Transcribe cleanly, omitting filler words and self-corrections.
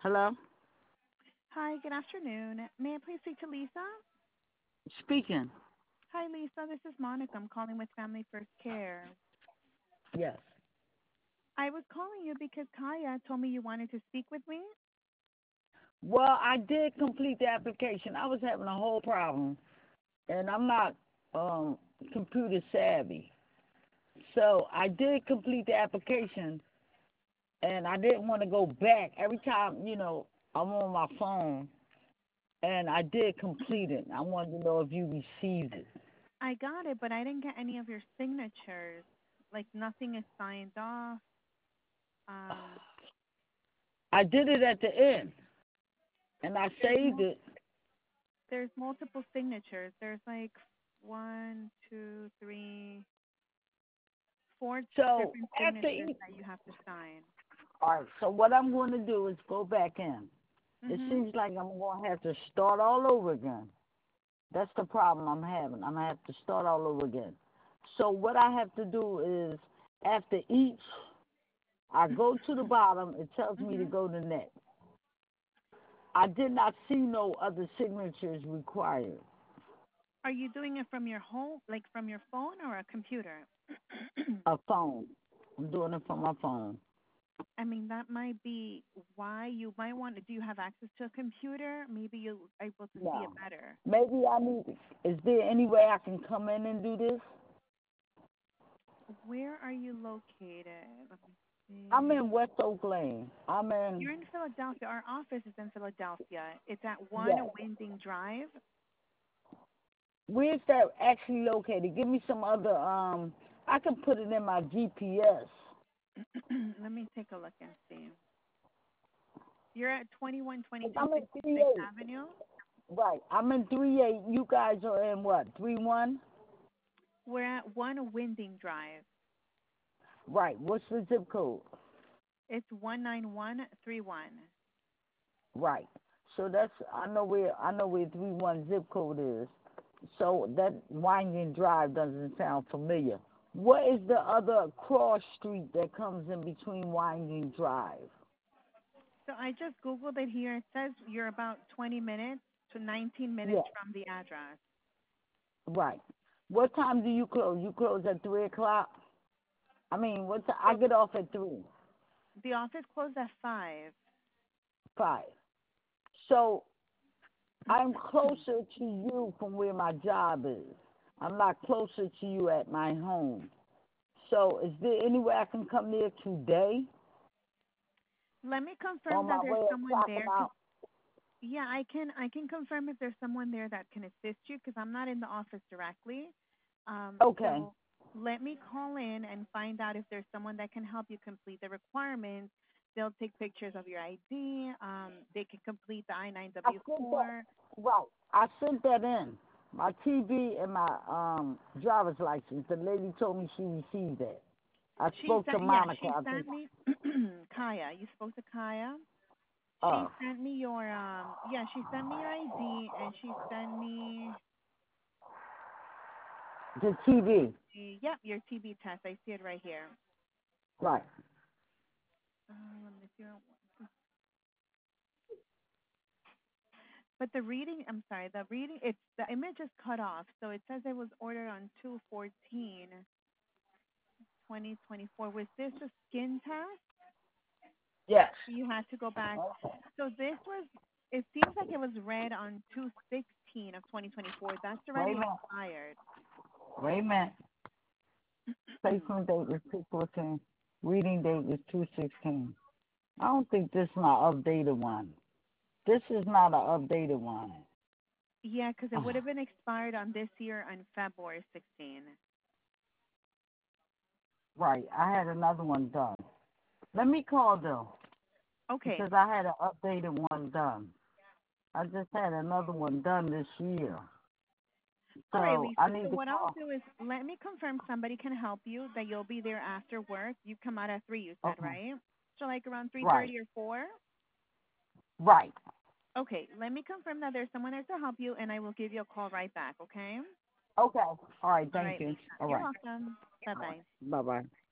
Hello? Hi, good afternoon. May I please speak to Lisa? Speaking. Hi, Lisa. This is Monica. I'm calling with Family First Care. Yes. I was calling you because Kaya told me you wanted to speak with me. Well, I did complete the application. I was having a whole problem, and I'm not um, computer savvy. So I did complete the application, and I didn't want to go back. Every time, I'm on my phone, and I did complete it. I wanted to know if you received it. I got it, but I didn't get any of your signatures. Like nothing is signed off. Um, I did it at the end, and I there's saved it. there's multiple signatures. There's like one, two, three, four So different after signatures each, that you have to sign. all right. So what I'm going to do is go back in. It Mhm. seems like I'm going to have to start all over again. That's the problem I'm having. I'm going to have to start all over again. So what I have to do is after each, I go to the bottom. It tells me to Mhm. go to next. I did not see no other signatures required. Are you doing it from your home, like from your phone or a computer? A phone. I'm doing it from my phone. I mean, that might be why you might want to. Do you have access to a computer? Maybe you're able to see it No. better. Maybe I need. Is there any way I can come in and do this? Where are you located? Let me I'm see. in West Oak Lane. I'm in. You're in Philadelphia. Our office is in Philadelphia. It's at One Yes. Winding Drive. Where's that actually located? Give me some other. I can put it in my GPS. Let me take a look and see. You're at 2122 I'm in 66th 3-8. Avenue. Right. I'm in 3-8. You guys are in what? 3-1. We're at One Winding Drive. Right. What's the zip code? It's 19131. Right. So that's I know where 3-1 zip code is. So that winding drive doesn't sound familiar. What is the other cross street that comes in between winding drive? So I just Googled it here. It says you're about 20 minutes to 19 minutes Yeah. from the address. Right. What time do you close? You close at 3 o'clock. I mean, what? I So get off at 3, the office closed at 5. 5. So I'm closer to you from where my job is. I'm not closer to you at my home. So is there any way I can come there today Let me confirm on that my there's way of someone clocking there. out? Yeah, I can confirm if there's someone there that can assist you because I'm not in the office directly. Okay. So let me call in and find out if there's someone that can help you complete the requirements. They'll take pictures of your ID. They can complete the I sent that. I-9W4. Right. I sent that in. My TV and my driver's license. The lady told me she received that. I She spoke to sent, yeah, Monica. she I think. sent me Kaya. You spoke to Kaya. Uh, She sent me your yeah, she sent me your ID and she sent me the TV. yep, your TB test. I see it right here. Right. Let me see. But the reading, I'm sorry, the reading, it's the image is cut off. So it says it was ordered on 2/14/2024. Was this a skin test? Yes. You had to go back. So this was, it seems like it was read on 2/16/2024. That's Wait a already minute. expired. Wait a minute. Placement date is 2/14. Reading date is 2/16. I don't think this is my updated one. This is not an updated one. Yeah, because it would Ah, have been expired on this year on February 16. right. I had another one done. Let me call though, Okay. because I had an updated one done. I just had another one done this year. All right, So I Lisa. So need to what I'll call. do is let me confirm somebody can help you, that you'll be there after work. You come out at 3, you said, Okay. right? So like around Right. 3:30 or 4? Right. Okay, let me confirm that there's someone there to help you, and I will give you a call right back, okay? Okay. All right. All Thank right, you. Lisa. All You're right. welcome. All right. Bye-bye. Bye bye.